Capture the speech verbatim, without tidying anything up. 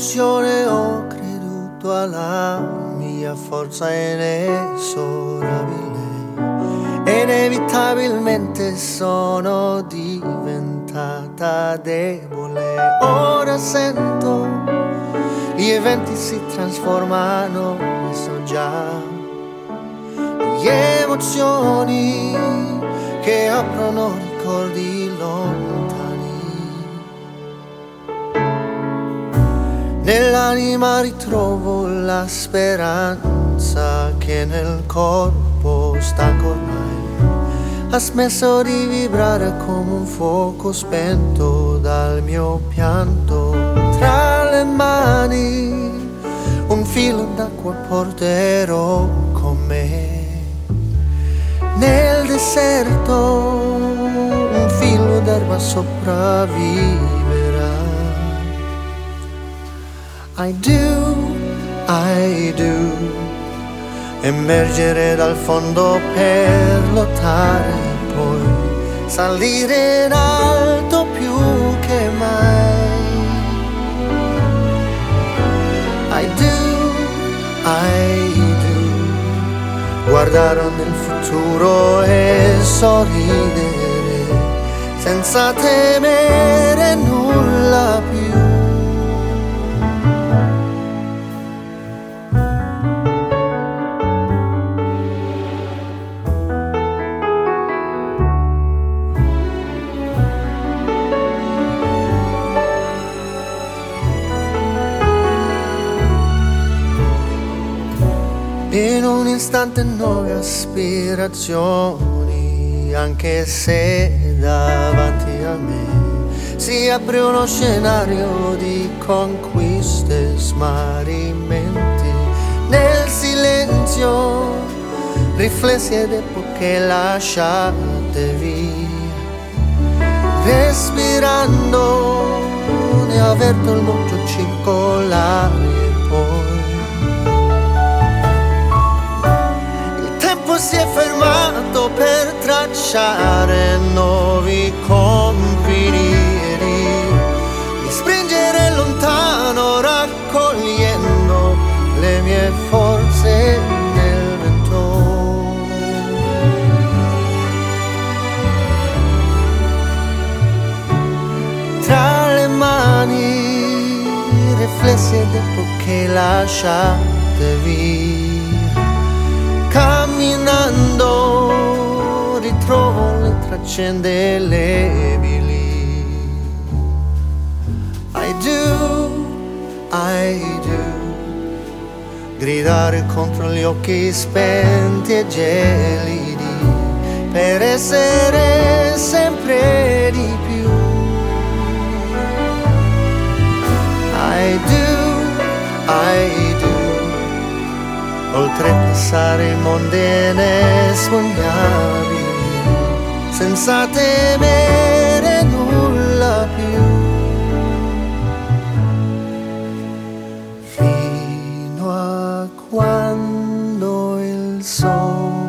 illusione ho creduto alla mia forza inesorabile. Inevitabilmente sono diventata debole. Ora sento gli eventi si trasformano e so già le emozioni che aprono ricordi lontani. Nell'anima ritrovo la speranza che nel corpo stanco ormai ha smesso di vibrare come un fuoco spento dal mio pianto. Tra le mani un filo d'acqua porterò con me. Nel deserto un filo d'erba sopravviverà. I do, I do. Emergere dal fondo per lottare, poi salire in alto più che mai. I do, I do. Guardare nel futuro e sorridere senza temere nulla più. In un istante nuove aspirazioni, anche se davanti a me si apre uno scenario di conquiste e smarrimenti. Nel silenzio, riflessi ed epoche lasciate via. Respirando, ne avverto il mondo circolare e poi si è fermato per tracciare nuovi confini, mi spingere lontano raccogliendo le mie forze nel vento. Tra le mani riflessi ed epoche lasciate via. Camminando ritrovo le tracce indelebili. I do, I do. Gridare contro gli occhi spenti e gelidi per essere sempre di più. I do, I do. Oltrepassare i mondi inespugnabili senza temere nulla più. Fino a quando il sole